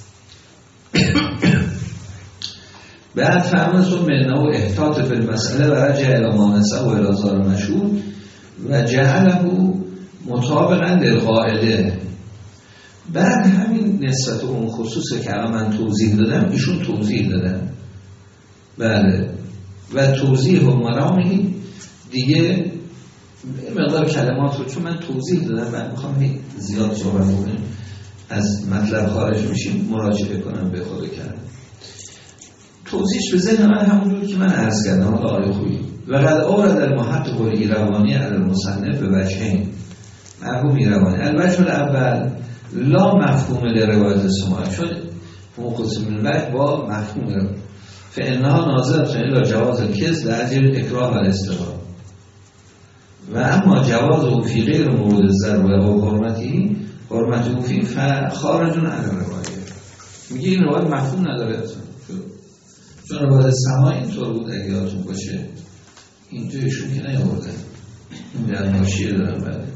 بعد فهمتون منه و احتاط بالمسئله و رجع الى مانسه و الازار مشهور و جعله مطابقا للقاعده. بعد همین نسبت اون خصوص که الان من توضیح دادم ایشون توضیح دادن. بله و توضیح و مرامی دیگه مقدار کلمات رو چون من توضیح دادم بعد میخوام زیاد صحبت کنیم از مطلب خارج میشیم مراجعه کنم به خود کردم. توضیحش به ذهن من همونجور که من عرض کردم آقای خویی و قد اورد المحقق الایروانی علی المصنف به وجهین. مرحوم ایروانی الوجه الاول لا مفهوم لروایت سماع، چون موقع من وجه با مفهوم رو فانها ناظرة الی جواز الکذب لاجل اکراه و الاستقرار و اما جواز فی غیر مورد الضروره و حرمتی فی خارج عن الروایه. میگه این روایت مفهوم نداره اصلا، چون روایت سماع اینطور بود اگه یادتون باشه اینجا ایشون که نیاورده این در حاشیه دارم. بعد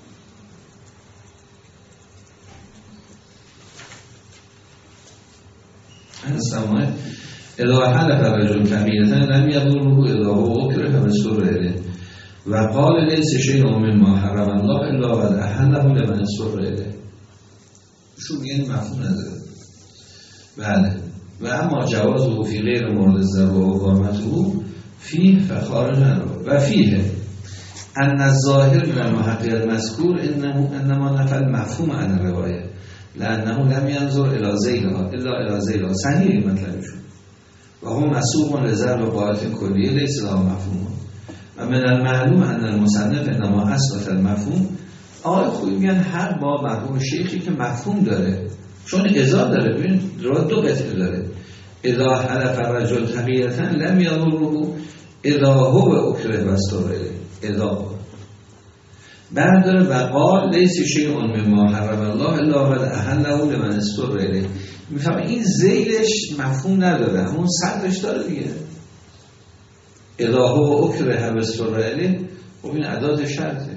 السماع اذا حلف رجل كبيرة لم يضره اذا هو اكره بالسر اليه و قال ليس شيء مما حرم الله الا قد احله لمن سر اليه. شو میگن مفهوم نداره. بله و اما جوازه فی غیر مورد الضروره و حرمته فيه فخارج و فيه ان الظاهر من المحقق المذکور انما نفى المفهوم عن الروایه لانه لم ينظر الى ذیلها الا الى ذیلها. صحیح مطلبشون و هم مسوق لضرب قاعده کلیه لیس لها مفهوم و من المعلوم ان المصنف انما اثبت المفهوم. آقای خوبی میگن حق با مرحوم شیخی که مفهوم داره چون اذا داره. ببین دو قطعه داره. اذا حلف الرجل تقیه لم یضره اذا هو اکره بستره اذا بعد داره و قال لیس شیء مما حرم الله الا قد احله لمن استر الیه. میفهم این ذیلش مفهوم نداره همون صدرش داره دیگه. اذا هو اکره بستر الیه خب این ادات شرطه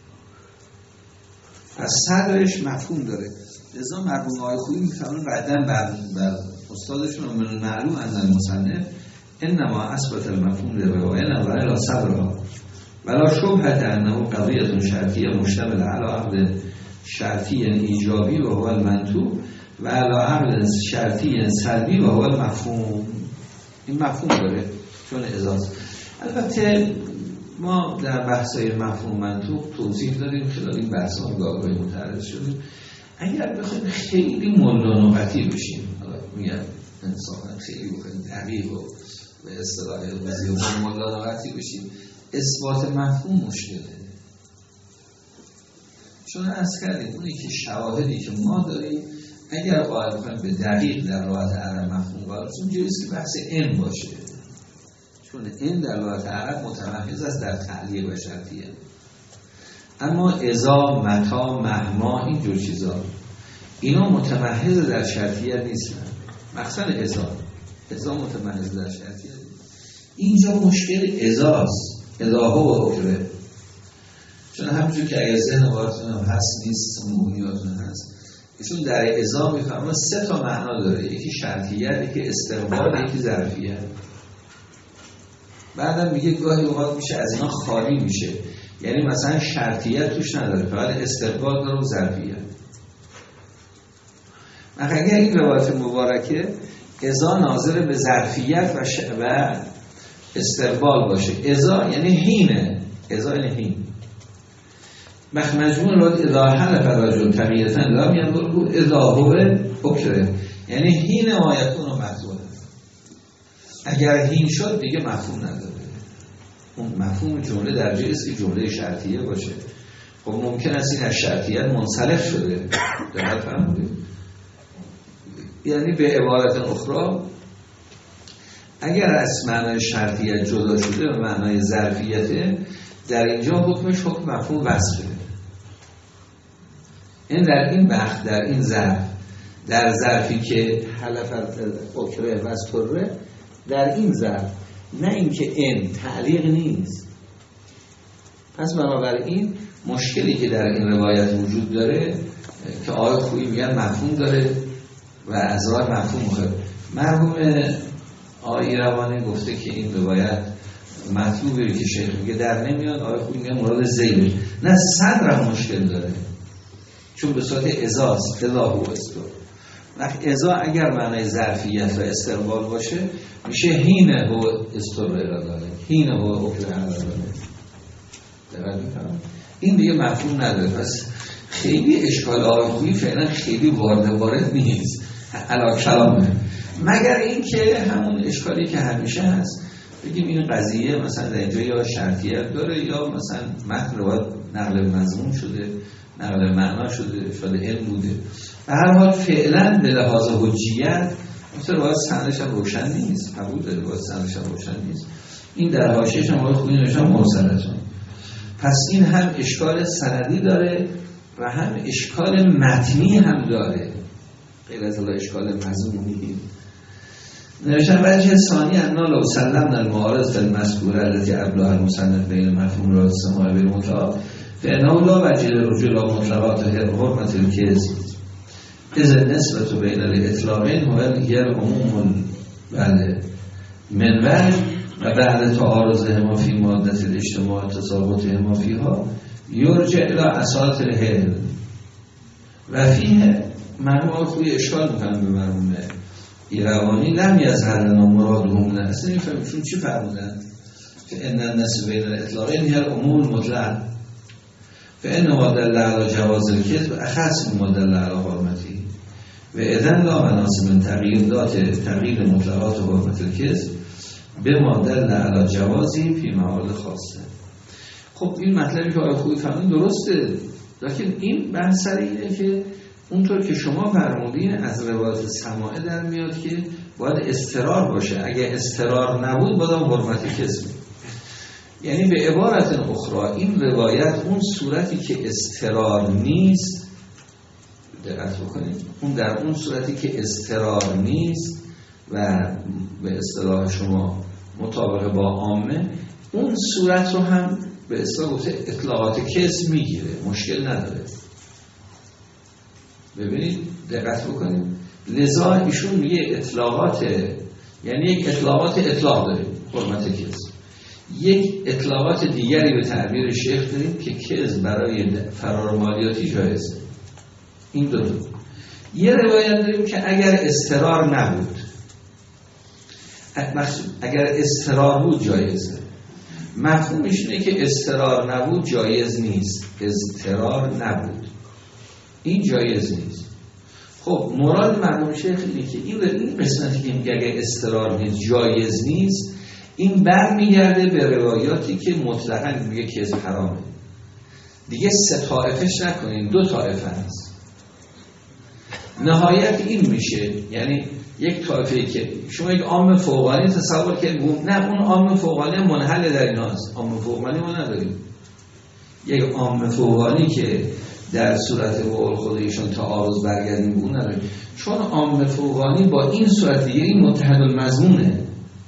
پس صدرش مفهوم داره. لذا مرحوم آقای خویی میفهمن بعدن بر استادشون من معلوم ان المصنف انما اثبت المفهوم للروایه نظر الى صدرها ولا شبهه انه قضیه شرطیه مشتمل علی عقد شرطی ایجابی و هو المنطوق و علا عمل شرطی سلبی و هو مفهوم. این مفهوم داره چون ازاز. البته ما در بحث‌های مفهوم منطوق توضیح دادیم، خلال این بحث‌ها گاهی متعرض شدیم. اگر بخوایم خیلی ملانقتی بشیم، حالا میگم انصافا خیلی بخوایم دقیق و به اصطلاح علمی ملانقتی بشیم، اثبات مفهوم مشکله. چون عرض کردیم اونی که شواهدی که ما داریم اگر قائل بخوایم به دقیق در لغت عرب مفهوم قائل شیم، جایزه که بحث ان باشه، چون این در لغت عرب متمحض است در تعلیق و شرطیه. اما اذا، متا، مهما، این جور چیزا اینا متمحض در شرطیه نیستن. مخصوصا اذا متمحض در شرطیه. اینجا مشکل اذاست، اذاها و حکره. چون همینجور که اگر ذهن بارتون هم هست نیست مهمیاتون هست، ایشون در اذا میفهمه 3 تا معنا داره، یکی شرطیه، یکی استقبال، یکی ظرفیه. بعدم میگه گاهی اوقات میشه از اینا خالی میشه، یعنی مثلا شرطیت توش نداره، فقط استقبال داره و ظرفیت. اگر این روایت مبارکه اذا ناظر به ظرفیت و استقبال باشه، اذا یعنی حینه، اذا یعنی حین. مجموع روایت اذا حلف رجل تقیتا لا میانظر اذا هو اکره، یعنی حین ما یکون مفعول. اگر حین شد دیگه مفهوم نداره. اون مفهوم جمله در جایی است که جمله شرطیه باشه. خب ممکن است این از شرطیت منصرف شده، دقیق فهمیدید؟ یعنی به عبارت اخرى اگر از معنای شرطیت جدا شده و معنای ظرفیته، در اینجا حکمش حکم مفهوم وصفه. این در این بخت، در این ظرف، در ظرفی که حلف اکره و استره، در این ظرف، نه اینکه این تعلیق نیست. پس بنابراین مشکلی که در این روایت وجود داره که آقای خویی میگن مفهوم داره و ازار مفهوم مخواه. مرحوم آقای روانی گفته که این روایت مطلوبی که شیخ میگه در نمیاد، آقای خویی میگه مراد زیبه. نه، صدر هم مشکل داره، چون به صورت ازاست، اذا هو استو. ازا اگر معنی ظرفیت و استقبال باشه میشه هینه هو استو اراداله، هینه هو اکره اراداله. این دیگه مفهوم نداره. پس خیلی اشکال آقای فعلا خیلی وارد نیست علا کلامه، مگر این که همون اشکالی که همیشه هست، بگیم این قضیه مثلا در اینجا یا شرطیت داره یا مثلا متن روایت نقل مضمون شده، نقل معنا شده، شده علم بوده. به هر حال فعلا به لحاظ حجیت مثلا روایت سندش هم روشن نیست، قبول داره روایت سندش هم روشن نیست. این در حاشیه‌اش هم خوبی نوشتن مرسلتون. پس این هم اشکال سندی داره و هم اشکال متنی هم داره، غیر از اشکال مضمونی. نوشتن وجه ثانی انا لو سلمنا المعارض المذکوره التي ابلغ المصنف بین مفهوم را السماع بالمطلق فانه لا وجه للرجوع الى مطلقات حرمت الكذب اذ النسبه بین الاطلاقین هي العموم بله من وجه و بعد تعارضهما فی ماده الاجتماع تساقطهما فیها یرجع الى اساس الحل و فیه. مرحوم خوی اشکال میکنم به مرحوم ایروانی لم یظهر لنا مرادهم، نه اصلا نمیفهمیم چی فرمودن که ان النسب بین الاطلاقین هی العموم المطلق فان ما دل علی جواز الکذب اخص مما دل علی حرمتی و اذن لا مناسب من تغییر مطلقات حرمت الکذب به ما دل علی جوازی فی موارد خاصه. خب این مطلبی که آقای خوبی فهمید درسته، لیکن این بحث سر اینه که اونطور که شما فرمودین از روایت سماعه در میاد که باید استقرار باشه، اگه استقرار نبود باید حرمت کذب. یعنی به عبارت اخرى این روایت اون صورتی که استقرار نیست، دقت بکنید، اون در اون صورتی که استقرار نیست و به اصطلاح شما مطابق با عامه، اون صورت رو هم به اصطلاح اطلاقات کذب میگیره، مشکل نداره. ببینید دقت بکنید، لذا ایشون میگه اطلاقات، یعنی یک اطلاقات اطلاق داریم حرمت کذب، یک اطلاقات دیگری به تعبیر شیخ داریم که کذب برای فرار مالیاتی جایزه. این دو یه روایت داریم که اگر اضطرار نبود، اگر اضطرار بود جایزه. مفهومش اینه که اضطرار نبود جایز نیست، اضطرار نبود این جایز نیست. خب مراد مرحوم شیخ اینه که این قسمتی که میگه اگر اضطرار نیست جایز نیست، این برمیگرده به روایاتی که مطلقاً میگه کذب حرامه. دیگه سه طایفش نکنین، دو طایفه هست. نهایت این میشه، یعنی یک طایفه‌ای که شما یک عام فوقانی تصور کنید، نه اون عام فوقانی منحل در ایناست، عام فوقانی ما نداریم. یک عام فوقانی که در صورت قول خودشون تعارض برگردیم به اون نداریم، چون عام فوقانی با این صورت دیگه این متحد المضمونه.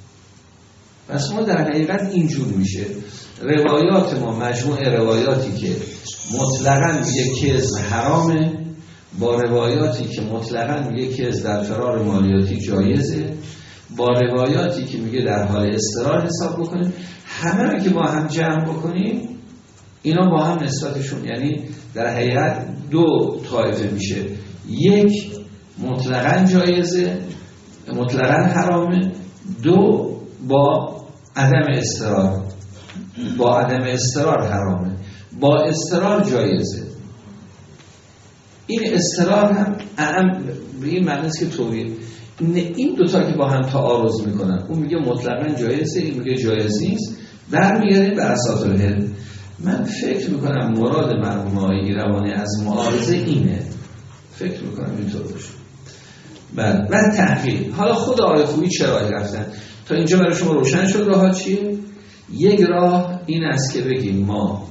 پس ما در حقیقت اینجور میشه روایات ما، مجموع روایاتی که مطلقاً میگه کذب حرامه با روایاتی که مطلقاً میگه کذب در فرار مالیاتی جایزه، با روایاتی که میگه در حال اضطرار حساب بکنیم، همه رو که با هم جمع بکنیم اینا با هم نسبتشون، یعنی در حقیقت دو طایفه میشه، یک مطلقاً جایزه مطلقاً حرامه، دو با عدم اضطرار، با عدم اضطرار حرامه، با اضطرار جایزه. این اضطرار هم به این معنی است که طوری این دوتا که با هم تعارض میکنن، اون میگه مطلقاً جایزه، این میگه جایز نیست، برمیگردیم به اساس العلم. من فکر میکنم مراد مرحوم آقای ایروانی از معارضه اینه، فکر میکنم اینطور باشه. بله. و تحقیق. حالا خود آقای خویی چرا رفتن تا اینجا برای شما روشن شد؟ راه چیه؟ یک راه این است که بگیم ما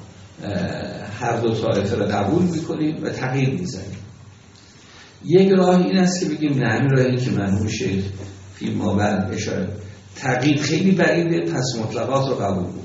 هر دو طایفه رو قبول میکنیم و تغییر میزنیم. یک راه این است که بگیم نه، همین راهی که مرحوم شیخ فی ما بعد اشاره، تغییر خیلی بعیده، پس مطلقات رو قبول بکنیم.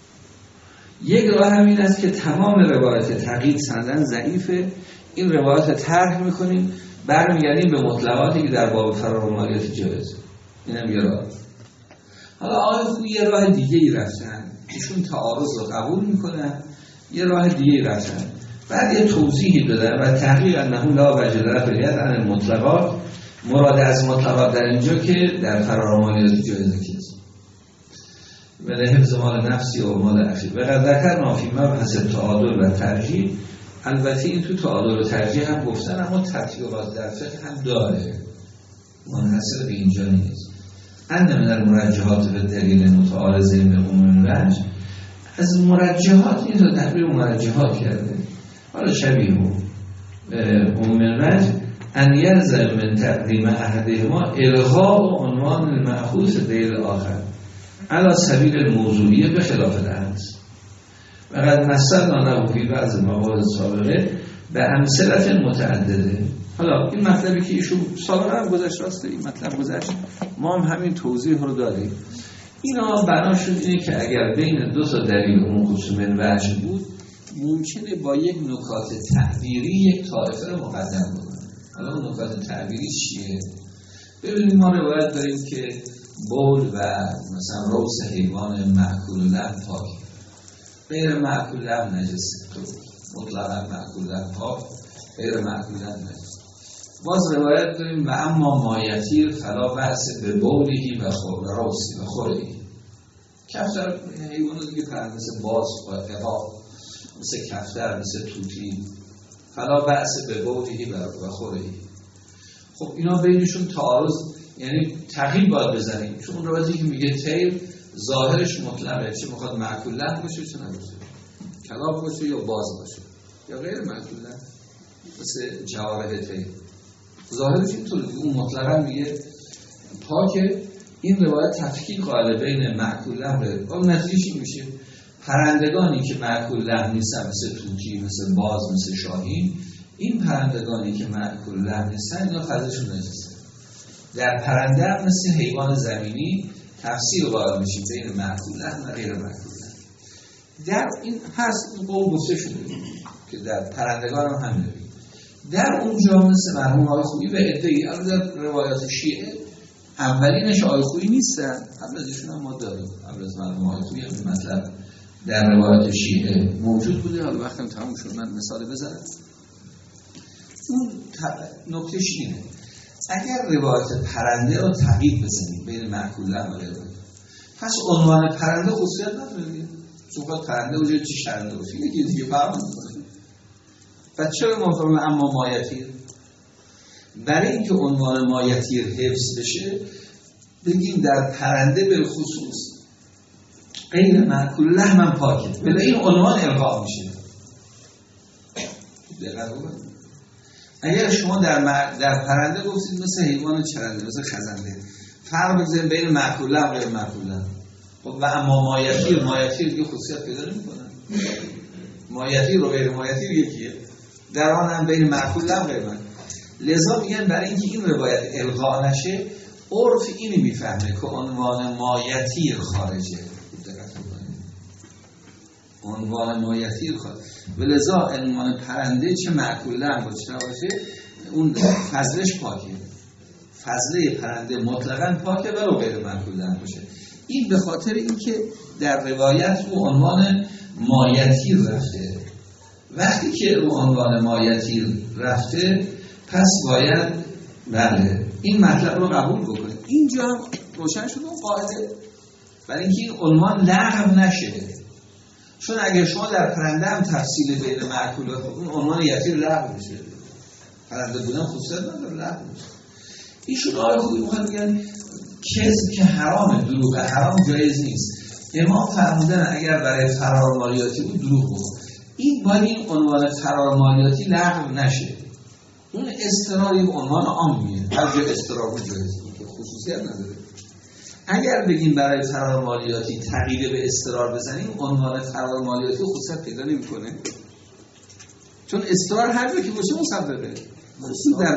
یک راه هم این است که تمام روایت تغییر سندن ضعیفه، این روایت طرح میکنیم، برمیگردیم به مطلقاتی که در باب فرار مالیات جایزه. اینم یه راه. حالا آقای خویی یه راه دیگه ای رفتن، ایشون تعارض رو قبول میکنن، یه راه دیگه ای رفتن، بعد یه توضیحی دادن و تحقیق انه لا وجه له بیان عن المطلقات، مراد از مطلقات در اینجا که در فرار مالیات جایزه کیست و حفظ مال نفسی و مال اخیر. و قد ذکرنا فی مبحث تعادل و ترجیح، البته این تو تعادل و ترجیح هم گفتن، اما تطبیقات در فقه هم داره، منحصر به اینجا نیست. ان من المرجحات به دلیل متعارض به عموم وجه، از مرجحات این رو تعبیر مرجحات کرده، حالا شبیه عموم وجه ان یلزم من تقدیم احدهما الغاء عنوان المأخوذ دلیل آخر علی سبیل الموضوعیه به خلاف العکس. و قد مثلنا له فی بعض مواضع سابقه به امثله متعدده. حالا این مطلبی که ایشون سابقا هم گذشت، راسته این مطلب گذشت، ما هم همین توضیح رو داریم. اینا بناشون اینه که اگر بین دو تا دلیل اون خصوص من وجه بود، ممکنه با یک نکات تعبیری یک طایفه رو مقدم کنن. حالا اون نکات تعبیری چیه؟ ببینید ما روایت داریم که بول و مثلا روس حیوان مأکول لحم پاک، غیر مأکول لحم نجسه، مطلقا مأکول لحم پاک، غیر مأکول لحم نجسه. باز روایت داریم و اما مایتیر فلا بحث به بولیهی و روسی و خورهی. کفتر حیوان دیگه پرند، مثل باز و قباب، مثل کفتر، مثل توتی، فلا بحث به بولیهی و خورهی. خب اینا بینشون تعارض، یعنی تقیید باید بزنیم، چون اون روایتی که میگه تیر ظاهرش مطلقه، چه میخواد مأکول لحم باشه چه نباشه، کباب باشه یا باز باشه یا غیر مأکول لحم، مثل جوارح تیر ظاهرش اینطوره، اون مطلقا میگه پاکه. این روایت تفکیک قائل بین مأکول لحم، اون نتیجهش این میشه پرندگانی که مأکول لحم نیستن، مثل توتی، مثل باز، مثل شاهین، این پرندگانی که مأکول لحم نیستن اینا فضلشون نجسه. در پرنده هم مثل حیوان زمینی تفسیر قائل میشه بین مأکول لحم و غیر مأکول لحم. در این هست این قول گفته شده که در پرندگان هم همینه. در اونجا مثل مرحوم آقای خویی و عده‌ای، در روایات شیعه اولینش آقای خویی نیستن، قبل از ایشون هم ما داریم، قبل از مرحوم آقای خویی هم مطلب در روایات شیعه موجود بوده. حالا وقتم تموم شد، من مثال بزنم. اون نکتهش اینه اگر روایت پرنده رو تقیید بزنیم بین معقول لحم و غیر معقول، پس عنوان پرنده خصوصیت نداره، چون خود پرنده وجود چه شرنده باشه یکی دیگه فرق میکنه. و چرا مفهوم اما مایتیر؟ برای اینکه عنوان مایتیر حفظ بشه بگیم در پرنده به خصوص غیر معقول لحم پاکه، ولی این عنوان الغا میشه. اگر شما در پرنده گفتید مثل حیوان چرنده، مثل خزنده، فرق بزنید بین معقول لحم و غیر معقول لحم. و اما مایتیر دیگه خصوصیت پیدا نمی‌کنه. مایتیر و غیر مایتیر یکیه، در آن هم بین معقول لحم و غیر معقول. لذا میگن برای اینکه این روایت الغا نشه عرف اینو میفهمه که عنوان مایتیر خارجه. عنوان مایتیر خارجه و لذا عنوان پرنده چه معقول لحم باشه اون فضلش پاکه، فضله پرنده مطلقاً پاکه ولو غیر معقول لحم باشه. این به خاطر اینکه در روایت رو عنوان مایتیر رفته. وقتی که رو عنوان مایتیر رفته پس باید بله این مطلب رو قبول بکنه. اینجا هم روشن شد اون قاعده برای اینکه این عنوان لغو نشه، چون اگر شما در پرنده هم تفصیل بین معقولات اون عنوان یتیر لغو میشه، پرنده بودن خصوصیت نداره لغو میشه. ایشون آقای خوبی میگن کذب که حرامه، دروغ حرام جایز نیست. امام فرمودن اگر برای فرار مالیاتی بود دروغ بود، این باید این عنوان فرار مالیاتی لغو نشه. اون استراری به عنوان عامیه، هر جا استرار بود جایز که خصوصیت نداره. اگر بگیم برای فرار مالیاتی تغییر به استرار بزنیم عنوان فرار مالیاتی خصوصیت پیدا نمی‌کنه، چون استرار هر جا که باشه مسببه. در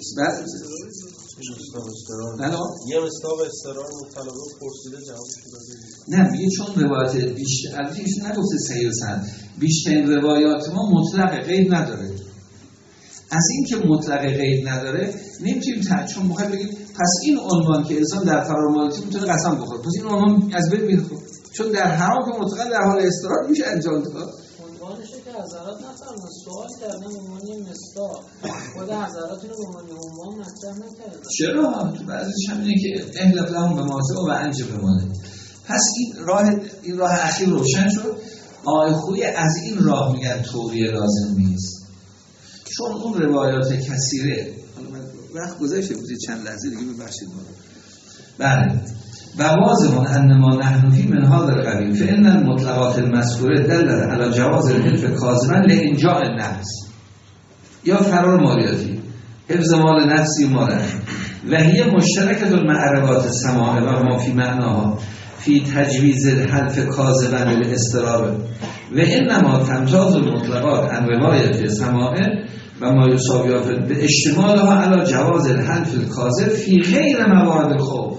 یه مصداق استرار مطلقه پرسیده جوابش داده. نه میگه چون روایت بیشتر البته ایشون نگفته صحیح و سند، بیشترین روایات ما مطلق قید نداره. از این که مطلق قید نداره نمیتونیم چون میخوایم بگیم پس این عنوان که انسان در فرار مالیاتی میتونه قسم بخوره، پس این عنوان از بین میره، چون در حرام که مطلقاً در حال استرار میشه انجام داد. عنوانش که حضرات نفرمودن، سوال کردن عنوان مصداق، خود حضرات رو عنوان مطرح نکردن. چرا؟ تو بعضیش هم اینه که اهلف لهم به ماضی و انجب بمانه. پس این راه اخیر روشن شد. آقای خویی از این راه میگن توریه لازم نیست، چون اون روایات کثیره. وقت گذشته بودی چند لحظه دیگه ببخشید ما. بله. و واضحون انما نحن فی من هذا القبیل فان المطلقات المذکوره دلت علی جواز الحلف کاذبا لانجاء النفس یا فرار مالیاتی، حفظ مال نفسی و مال و هی مشترکه مع روایات السماع و ما فی معناها فی تجویز الحلف کاذبا للاسترار و انما تمتاز المطلقات عن روایت السماع و ما یساویات به اشتمالها علی جواز الحلف الکاذب فی غیر موارد الخوف،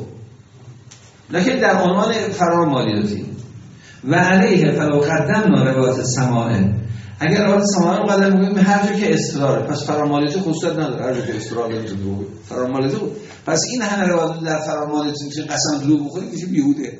لکن در عنوان فرار مالیاتی و علیه فلو قدمنا روایت سماعه، اگر روایت سماعه رو قدم بگیم به هر جا که استراره، پس فرار مالیاتی خصوصیت نداره، هر جا که استرار داره دروغه فرار مالیاتی بود. پس این همه روایت در فرار مالیاتی میشه قسم دروغ بخوری میشه بیهوده.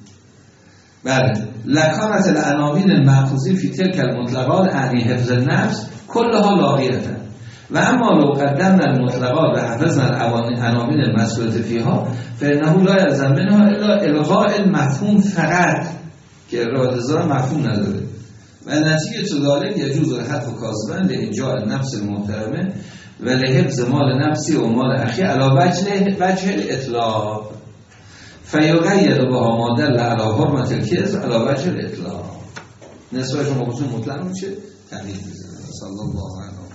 بله لکانت العناوین المأخوذی فی تلک المطلقات اعنی حفظ النفس کلها لاغیته و اما لو قدمنا المطلقات و حفظنا العناوین المسئولة فیها فانه لا یلزم منها الا الغاء المفهوم فقط که اراده‌زار مفهوم نداره و نتیجه ذلك یجوز الحلف کاذبا لانجاء النفس المحترمه و لحفظ مال نفسی و مال اخی علی وجه الاطلاق فیغیر بها ما دل علی حرمت الکذب علی وجه الاطلاق. نسبت شما خصوص مطلق میشه تغییر میزنه. صلی الله علیه